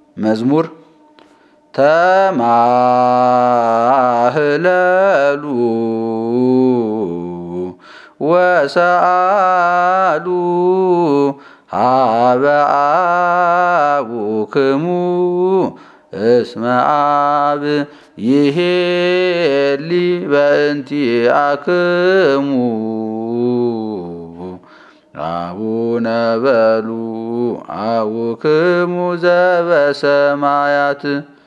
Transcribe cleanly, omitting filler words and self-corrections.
መዝሙር ተማህለሉ ወሰአሉ ሀበ አቡክሙ እስመ አብ ይሄሊ በእንቲአክሙ አቡነ በሉ አቡክሙ ዘበሰማያት